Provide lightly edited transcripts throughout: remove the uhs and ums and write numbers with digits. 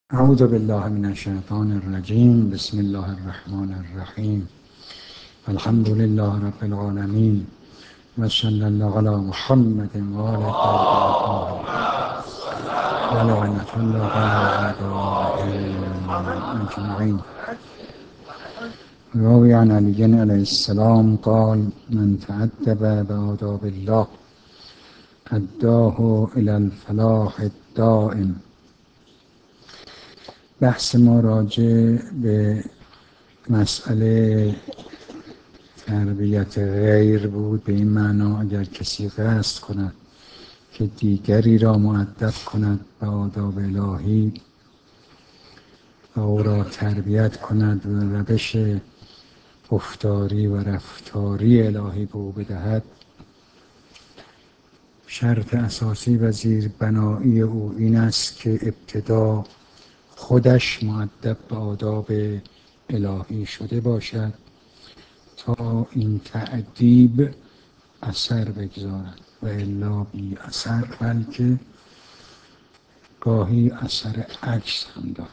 اعوذ بالله من الشیطان الرجیم. بسم الله الرحمن الرحیم. الحمد لله رب العالمین و صلی الله علی محمد و آل الطاهرین و لعنة الله علی اجمعین. روی عن علی علیه السلام قال: من تأدب بآداب الله اداه الی الفلاح الدائم. بحث ما راجع به مسئله تربیت غیر بود، به این معنا اگر کسی قصد کند که دیگری را مؤدب کند به آداب الهی و او را تربیت کند و روش گفتاری و رفتاری الهی به او بدهد، شرط اساسی و زیربنایی او این است که ابتدا خودش مؤدب به آداب الهی شده باشد تا این تأدیب اثر بگذارد، و الا بی اثر، بلکه گاهی اثر عکس هم دارد.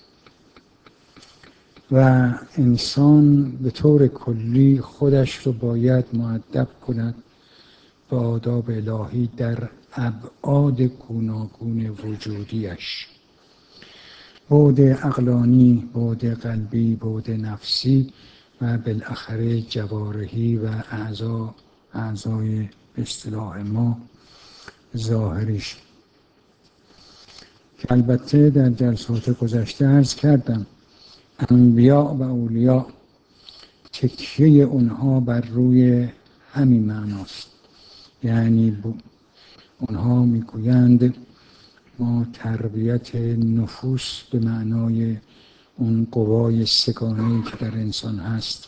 و انسان به طور کلی خودش رو باید مؤدب کند به آداب الهی در ابعاد گوناگون وجودیش: بعد عقلانی، بعد قلبی، بعد نفسی و بالاخره جوارحی و اعضای به اصطلاح ما ظاهریش، که البته در جلسات گذشته عرض کردم انبیاء و اولیاء تکیه اونها بر روی همین معناست. یعنی اونها میگویند ما تربیت نفوس به معنای اون قوای سگانه‌ای که در انسان هست،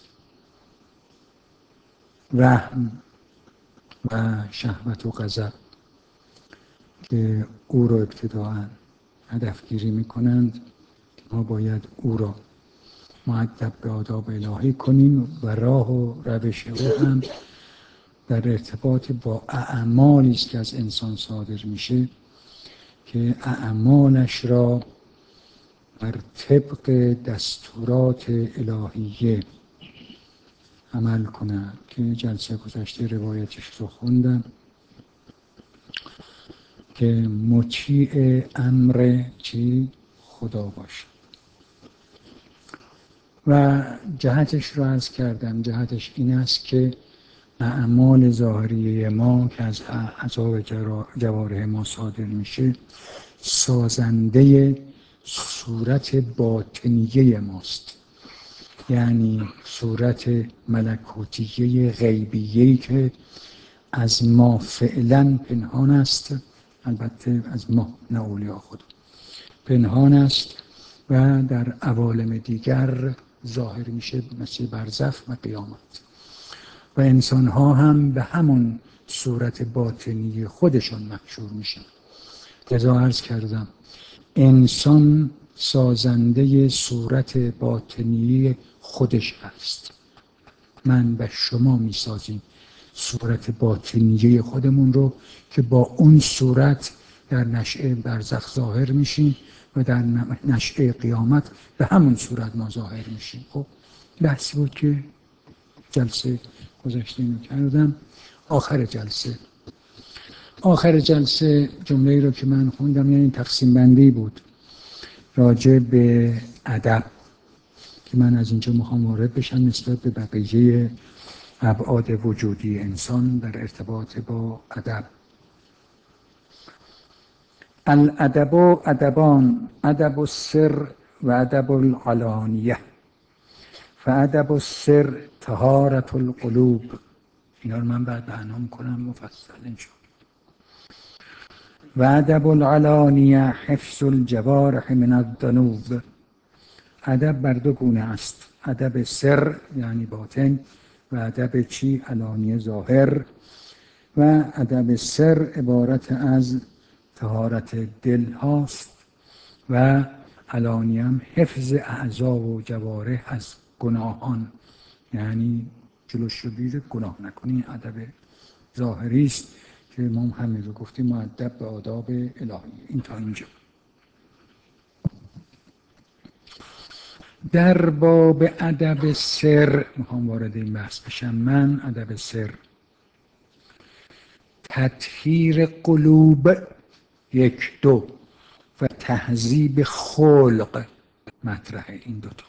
رحم و شهوت و غضب، که او را ابتداء هدفگیری میکنند، ما باید او را مؤدب به آداب الهی کنیم و راه و روش او هم در ارتباط با اعمالی است که از انسان صادر میشه، که اعمالش را بر طبق دستورات الهیه عمل کنند، که جلسه گذشته روایتش رو خوندم که مطیع امر خدا باشه. و جهتش رو عرض کردم، جهتش این است که اعمال ظاهریه ما که از اعضای جوارح ما صادر میشه سازنده صورت باطنیه ماست، یعنی صورت ملکوتیه غیبیه‌ای که از ما فعلا پنهان است، البته از ما نه اولیا خود پنهان است و در عوالم دیگر ظاهر میشه، مثل برزخ و قیامت. و انسان ها هم به همون صورت باطنی خودشون محشور میشن. لذا عرض کردم انسان سازنده صورت باطنی خودش هست. من و شما میسازیم صورت باطنی خودمون رو که با اون صورت در نشأه برزخ ظاهر میشیم و در نشأه قیامت به همون صورت ما ظاهر میشیم. خب بحثی بود که جلسه گذشته اینو کردم. آخر جلسه جمله‌ای رو که من خوندم یعنی تقسیم بندی بود راجع به ادب، که من از اینجا میخوام وارد بشم نسبت به بقیه ابعاد وجودی انسان در ارتباط با ادب. الادب ادبان: ادب السر و ادب العلانیه. فادب السر طهارة القلوب. اینا رو من بعد بیان کنم مفصل انشاءالله. و ادب العلانیه حفظ الجوارح من الذنوب. ادب بر دو گونه است: ادب سر یعنی باطن و ادب علانیه ظاهر. و ادب سر عبارت از طهارت دل هاست و علانیه هم حفظ اعضا و جوارح از گناهان، یعنی جلوش رو بگیره گناه نکنی. ادب ظاهری است که ما همین رو گفتیم مؤدب به آداب الهی. این تا اینجا. در باب ادب سر میخوام وارد این بحث بشم. من ادب سر، تطهیر قلوب 1 2 و تهذیب خلق مطرحه، این دوتا.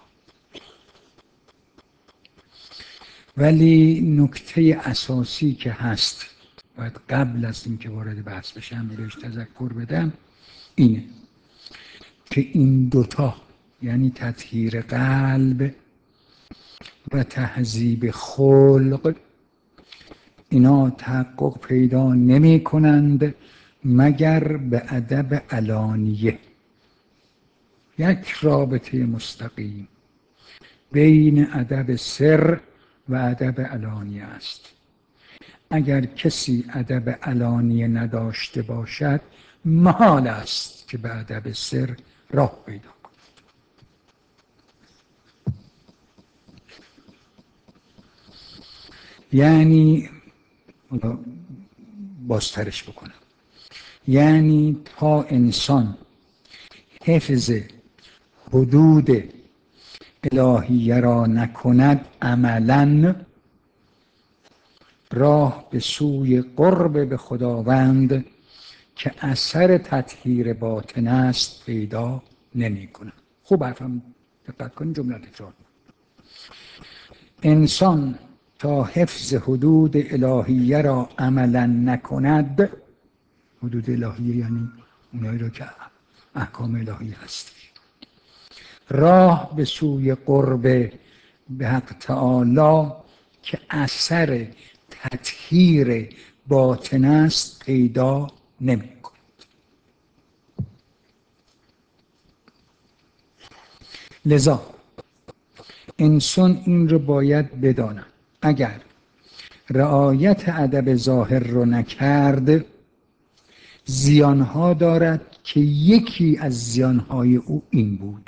ولی نکته اساسی که هست، باید قبل از اینکه وارد بحث بشم بهش تذکر بدم، اینه که این دوتا، یعنی تطهیر قلب و تهذیب خلق، اینا تحقق پیدا نمی کنند مگر به ادب علانیه. یک رابطه مستقیم بین ادب سر و ادب علانیه است. اگر کسی ادب علانیه نداشته باشد، محال است که به ادب سر راه پیدا کند. یعنی بازترش بکنم، یعنی تا انسان حفظ حدود الهیه را نکند، عملاً راه به سوی قرب به خداوند که اثر تطهیر باطن است پیدا نمی کند. خوب حرفم دقت کنید، جمله تکرار. انسان تا حفظ حدود الهیه را عملا نکند، حدود الهیه یعنی اونایی را که احکام الهی هست، راه به سوی قرب به حق تعالی که اثر تطهیر باطن است پیدا نمی کند. لذا انسان این رو باید بداند، اگر رعایت ادب ظاهر رو نکرد، زیانها دارد که یکی از زیانهای او این بود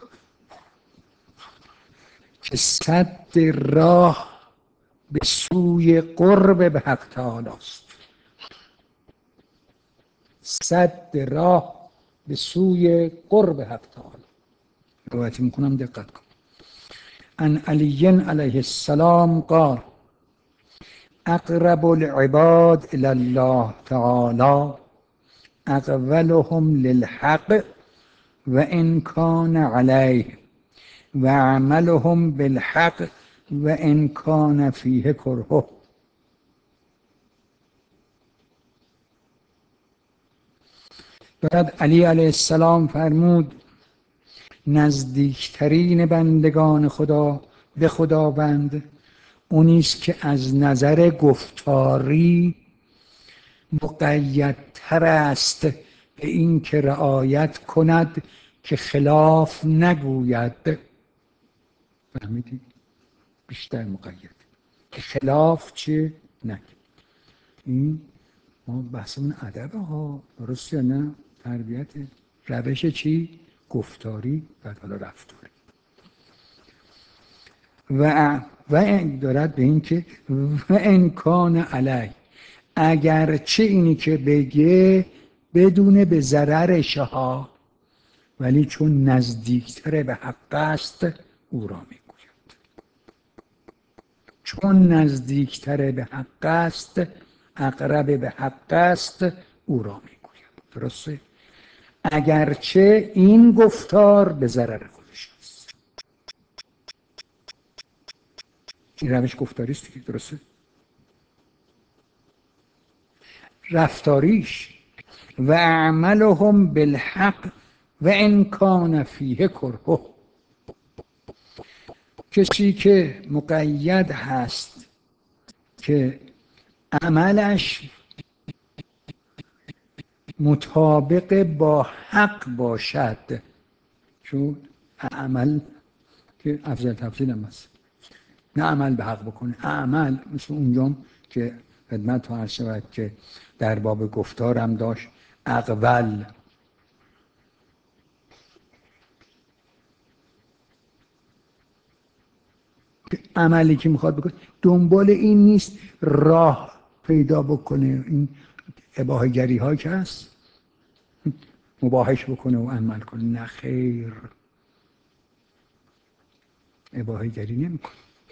که سد راه به سوی قرب به حق تعالی است. سد راه به سوی قرب حق تعالی. روایت میکنم، دقت کن. ان علی علیه السلام قال اقرب العباد الی الله تعالی اقولهم للحق و ان کان علیه و عملهم بالحق و ان کان فیه کرهه. بعد علی علیه السلام فرمود نزدیکترین بندگان خدا به خداوند اونیست که از نظر گفتاری مقیدتر است به این که رعایت کند که خلاف نگوید. فهمیدی؟ بیشتر مقید که خلاف چه نگوید. این ما بحثمون ادب ها، درست یا نه؟ تربیت روش چی؟ گفتاری و حالا رفتاری. و دارد به این که و امکان علی، اگرچه اینی که بگه بدون به ضررش ها، ولی چون نزدیکتر به حق است او را میگوید. چون نزدیکتر به حق است، اقرب به حق است، او را میگوید. درسته؟ اگرچه این گفتار به ضرر خودش است. این روش گفتاری است که درسته؟ رفتاریش و اعملهم بالحق و ان کان فیه کرهه. کسی که مقید هست که عملش مطابق با حق باشد، چون عمل که افضل تفضیل هم هست، نه عمل به حق بکنه، عمل مثل اونجام که خدمت ها عرض شود که در باب گفتارم داشت اقول، عملی که میخواد بکنه دنبال این نیست راه پیدا بکنه، این اباحه گری ها که هست مباحش بکنه و عمل کنه. نه خیر، اباحه گری نمیکنه،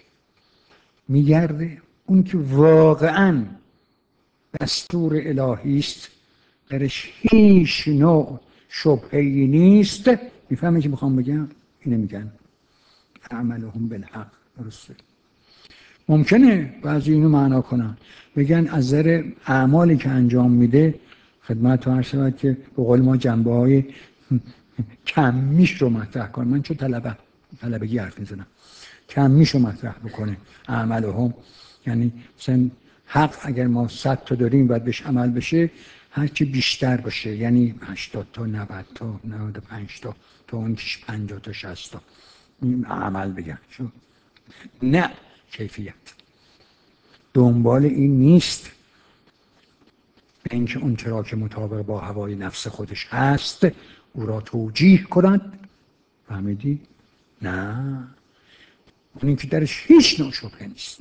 میگرده اون که واقعا دستور الهی است، درش هیچ نوع شبهه‌ای نیست. میفهمی که میخوام بگم؟ اینه میگن اعمالهم بالحق. درسته؟ ممکنه بعضی اینو معنا کنن، بگن از نظر اعمالی که انجام میده خدمت تو عرض شود که به قول ما جنبه های کمیش رو مطرح کنه. من چون طلبگی حرف میزنم، کمیش رو مطرح بکنه. اعمالهم یعنی مثلا حق اگر ما 100 تا داریم باید بهش عمل بشه، هرچی بیشتر باشه، یعنی 80 تا 90 تا 95 تا تا اون 50 تا 60 تا این عمل بگن. نه کیفیت دنبال این نیست، به اینکه اون چرا که مطابق با هوای نفس خودش هست او را توجیه کند. فهمیدی؟ نه، اون اینکه درش هیچ نوع شبهه نیست،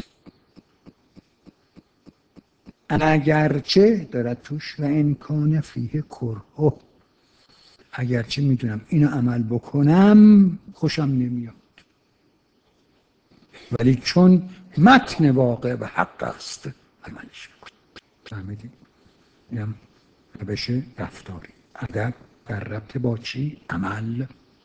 اگرچه دارد توش و امکان فیه کرهه، اگرچه میدونم اینو عمل بکنم خوشم نمیاد، ولی چون متن واقع و حق است عملش میکنم. فهمیدی؟ اینم روش رفتاری. ادب در ربط با چی؟ عمل.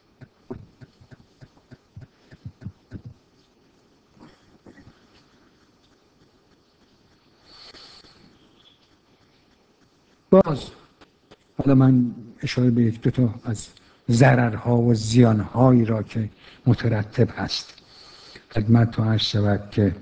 باز حالا من اشاره به یک دو تا از ضررها و زیانهایی را که مترتب هست خدمت تو عرض شود که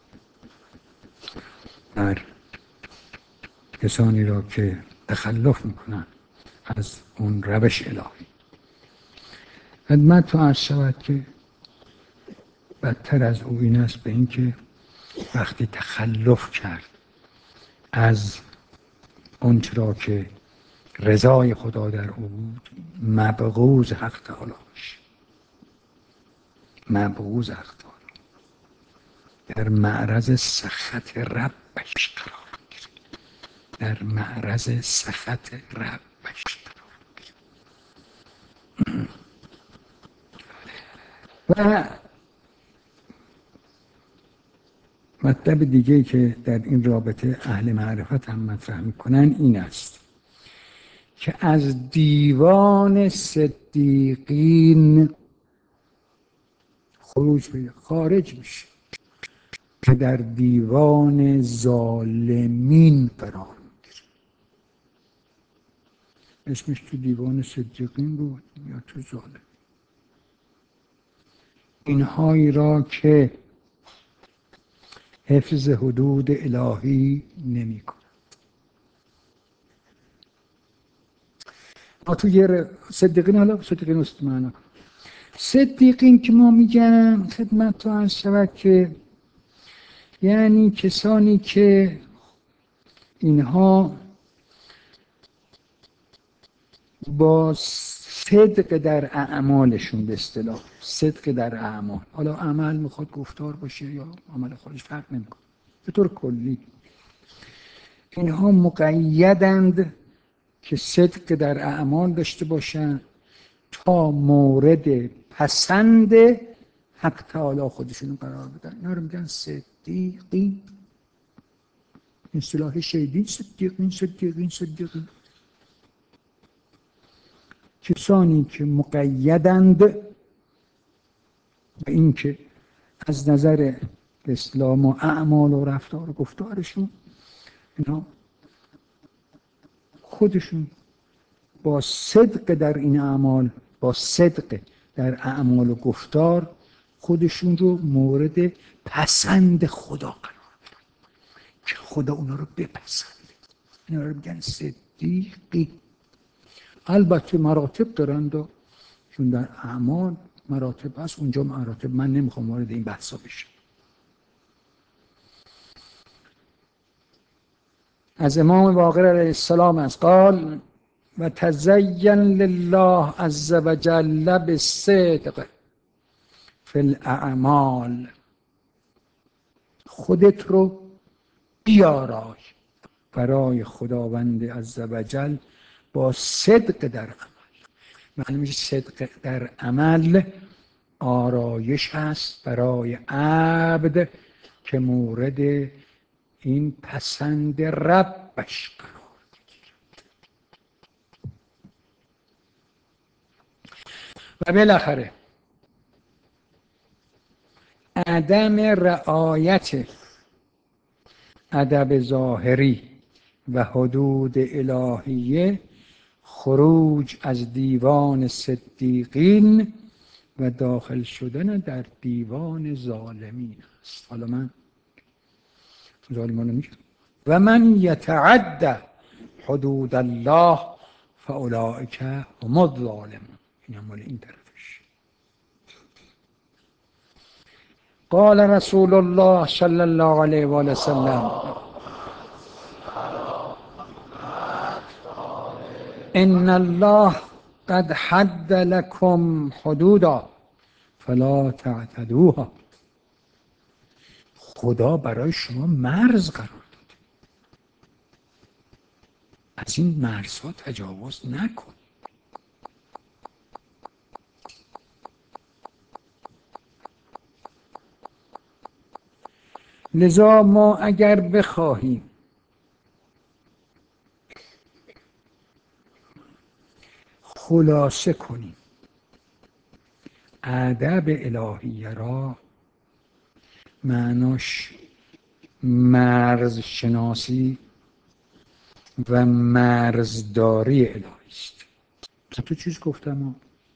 در کسانی را که تخلف میکنن از اون روش الهی، خدمت تو عرض شود که بدتر از او این است به اینکه وقتی تخلف کرد از اون چرا که رضای خدا در او بود، مبغوض حق تعالی باشه، مبغوض حق تعالی، در معرض سخط ربش قرار گیره، در معرض سخط ربش قرار گیره. و مطلب دیگه که در این رابطه اهل معرفت هم مطرح میکنن این است که از دیوان صدیقین خارج میشه که در دیوان ظالمین قرار میگیره. اسمش تو دیوان صدیقین بود یا تو ظالم. اینهایی را که حفظ حدود الهی نمی کند. ما تو صدیقین، حالا صدیقین است معنا، صدیقین که ما میگم خدمت تو عرض شود که یعنی کسانی که اینها با صدق در اعمالشون، به اصطلاح صدق در اعمال، حالا عمل میخواد گفتار باشه یا عمل خودش فرق نمیکنه، به طور کلی اینها مقیدند که صدق در اعمال داشته باشند تا مورد پسند حق تعالی خودشون قرار بدن. اینا رو میگن صدیقین. اصطلاح شیدین صدیقین. کسانی که مقیدند به این که از نظر اسلام و اعمال و رفتار و گفتارشون اینا خودشون با صدق در این اعمال، با صدق در اعمال و گفتار خودشون رو مورد پسند خدا قرار بدن که خدا اونا رو بپسنده. اینا رو میگن صدیقی. البته مراتب دارند و چون در اعمال مراتب هست، اونجا مراتب من نمیخوام وارد این بحثا بشم. از امام باقر علیه السلام است قال و تزین لله عز وجل بالصدق فی الاعمال، خودت رو بیارای برای خداوند عز وجل با صدق در عمل. معنی میشه صدق در عمل آرایش است برای عبد که مورد این پسند ربش قرار بگیرد. و بالاخره عدم رعایت ادب ظاهری و حدود الهیه خروج از دیوان صدیقین و داخل شدن در دیوان ظالمین است. حالا من ظالمانو میگم و من یتعد حدود الله فاولئک هم الظالمون. این هم مال این طرفش. قال رسول الله صلی الله علیه و آله وسلم ان الله قد حد لكم حدودا فلا تعتدوها. خدا برای شما مرز قرار داده، از این مرزها تجاوز نکن. لذا ما اگر بخواهیم خلاصه کنیم ادب الهیه را، معناش مرز شناسی و مرزداری الهی است. تو چیز گفتم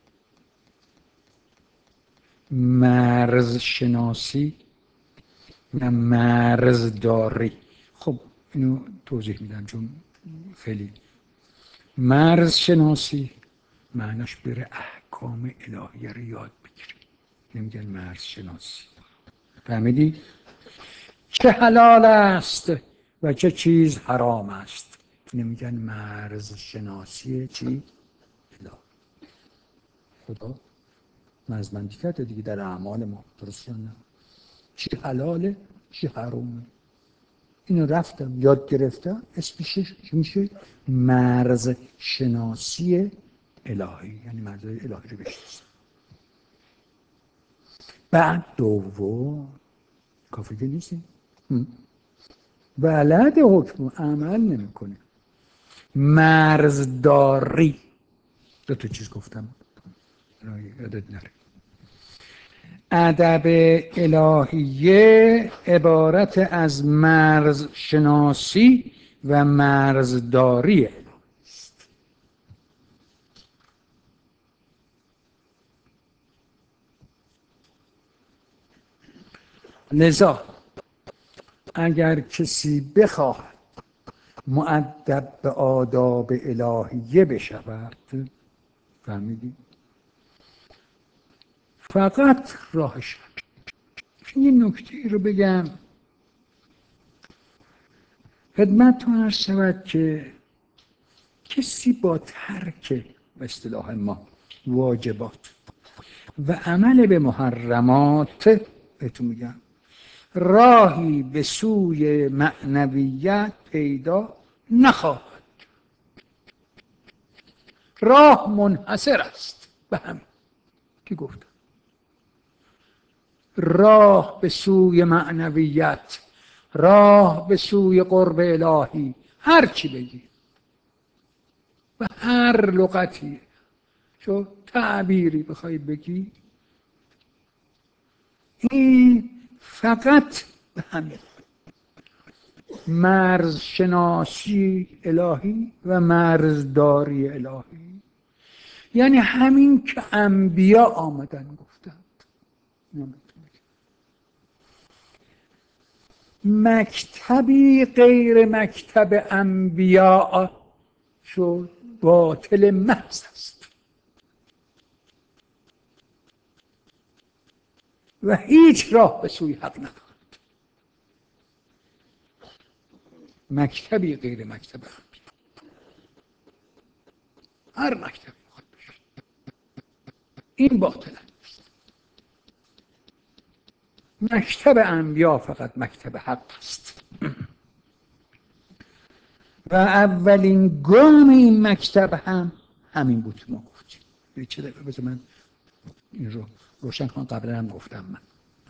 مرز شناسی و مرزداری. خب اینو توضیح میدم چون خیلی مرز شناسی معناش بره احکام الهیه رو یاد بگیری، نمیگن مرز شناسی. فهمیدی؟ چه حلال است و چه چیز حرام است، نمیگن مرز شناسی چی؟ الهی. خدا مرزبندی کرده دیگه در اعمال ما، درست یا نه؟ چی حلاله چی حرامه، اینو رفتم یاد گرفتم، اسمش میشه مرز شناسی الهی، یعنی مرز الهی رو بشناسم. بعد دوم کافی که نیستیم، بلد حکم عمل نمیکنه. مرزداری، دو تا چیز گفتم یادت نره. ادب الهیه عبارت از مرز شناسی و مرزداری است. لذا اگر کسی بخواهد مؤدب به آداب الهیه بشود، فهمیدی؟ فقط راهش یه نکته رو بگم خدمتتون عرض شود که کسی با ترک به اصطلاح ما واجبات و عمل به محرمات، بهتون میگم راهی به سوی معنویت پیدا نخواهد. راه منحصر است به هم که گفتم، راه به سوی معنویت، راه به سوی قرب الهی، هر چی بگی و هر لغتی چو تعبیری بخوای بگی، این فقط به همین مرز شناسی الهی و مرزداری الهی، یعنی همین که انبیا آمدن گفتند. مکتبی غیر مکتب انبیا شد باطل محض است و هیچ راه به سوی حق ندارد. مکتبی غیر مکتب انبیا، هر مکتبی خود بشه، این باطل است. مکتب انبیا فقط مکتب حق است و اولین گام این مکتب هم همین بود که ما گفتیم. چه دفعه بذار من این رو روشن کن. قبلا هم گفتم من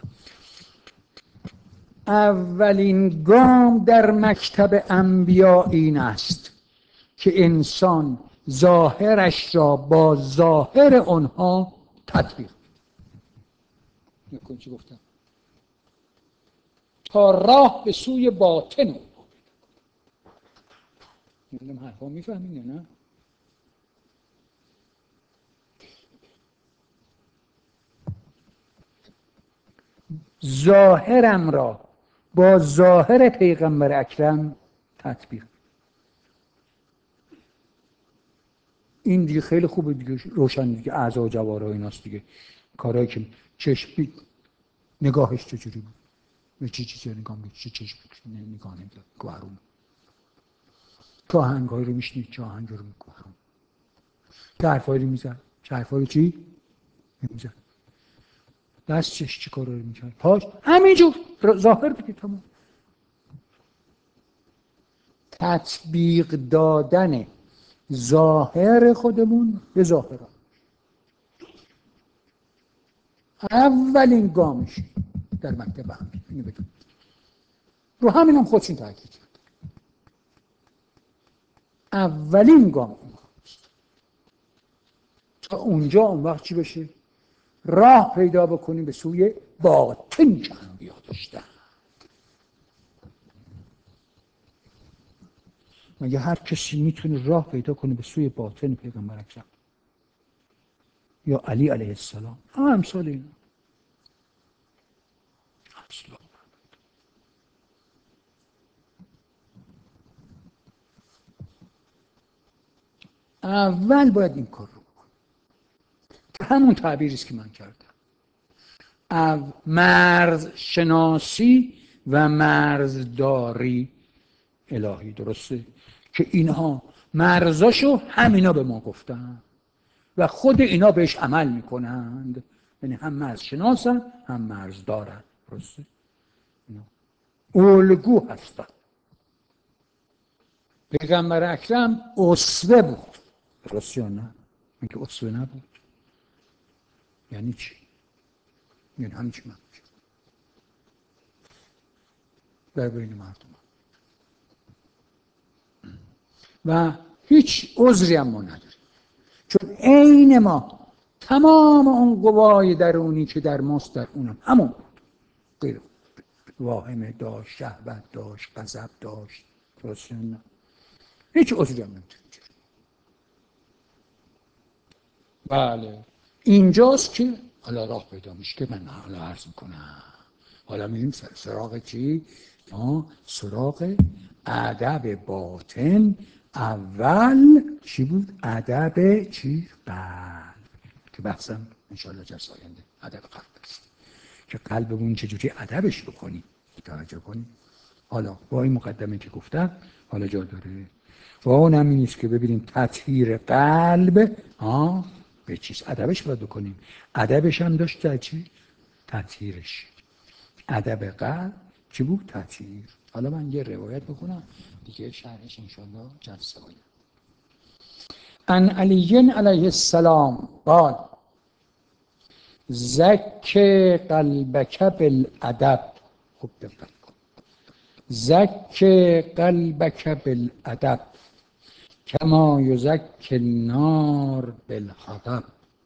اولین گام در مکتب انبیا این است که انسان ظاهرش را با ظاهر آنها تطبیق نکن. چی گفتم؟ تا راه به سوی باطن. این حرفا میفهمین یا نه؟ ظاهرم را با ظاهر پیغمبر اکرم تطبیق. این دیگه خیلی خوبه دیگه، روشن دیگه، اعضا و جواره و ایناست دیگه. کارهایی که چشم نگاهش چجوری بود، به چی چیزی نگاه میکنه، چی چشم نگاه نمیکنه، گوهرون که آهنگایی رو میشنید، چه آهنگایی رو میگوهرون، که حرفایی رو میزن، چه حرفایی رو چی میزن، دستش چی کار رو میکرد، پاش همینجور ظاهر بگید. تمام. تطبیق دادن ظاهر خودمون به ظاهر اولین گامش در مکتب هم اینو بگم. رو همین هم خودشون تاکید کرد. اولین گام تا اونجا اون وقت چی بشه؟ راه پیدا بکنیم به سوی باطن که انبیا داشتن. مگه هر کسی میتونه راه پیدا کنه به سوی باطن پیغمبر اکرم یا علی علیه السلام؟ امثال اینا اصلا. اول باید این کار رو بکنم که همون تعبیری است که من کردم. مرز شناسی و مرزداری الهی، درسته؟ که اینها مرزاشو همینا به ما گفتن و خود اینا بهش عمل میکنند. یعنی هم مرز شناسن هم مرز دارن، درسته؟ الگو هستن. پیغمبر اکرم اسوه بود، درسته یا نه؟ اینکه اسوه نبود یعنی چی؟ یعنی همین چی من در بین مردم و هیچ عذری هم ما نداریم، چون عین ما تمام اون قوای درونی که در ماست در اونم همون بود. غیر واهمه داشت، شهوت داشت، غضب داشت، درسته نه؟ هیچ عذری هم نداریم. بله اینجاست که حالا راه پیدا میشه که من حالا عرض میکنم. حالا میریم سراغ چی؟ سراغ ادب باطن. اول چی بود؟ ادب چی؟ قلب، که بحثم انشاءالله جلسه آینده ادب قلب است که قلبمون چجوری ادبش بکنیم. توجه کنیم. حالا با این مقدمه که گفتم حالا جا داره و اون هم این نیست که ببینیم تطهیر قلب به چیز ادبش باید بکنیم. ادبش هم داشت در چی؟ تطهیرش. ادب قلب چی بود؟ تطهیر. حالا من یه روایت بکنم دیگه شرحش انشاءالله جلسه آینده. ان علی علیه السلام قال زک قلبک بالادب. خوب دقت کن. زک قلبک بالادب کما یزک النار بالحطب.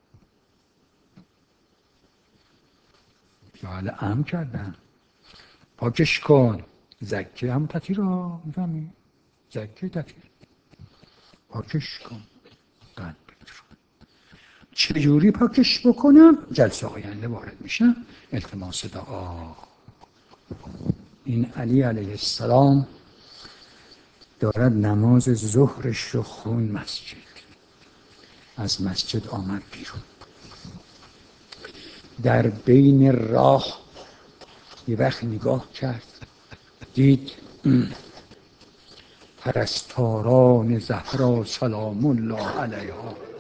بله ام کردن. پاکش کن. زکه هم تطهیر ها، میفهمی؟ زکه تطهیر. پاکش کن قلب. چجوری پاکش بکنم؟ جلسه آینده وارد میشم. التماس دعا. این علی علیه السلام دارد نماز ظهرش رو خون مسجد. از مسجد آمد بیرون. در بین راه یه وقت نگاه کرد دید پرستاران زهرا سلام الله علیها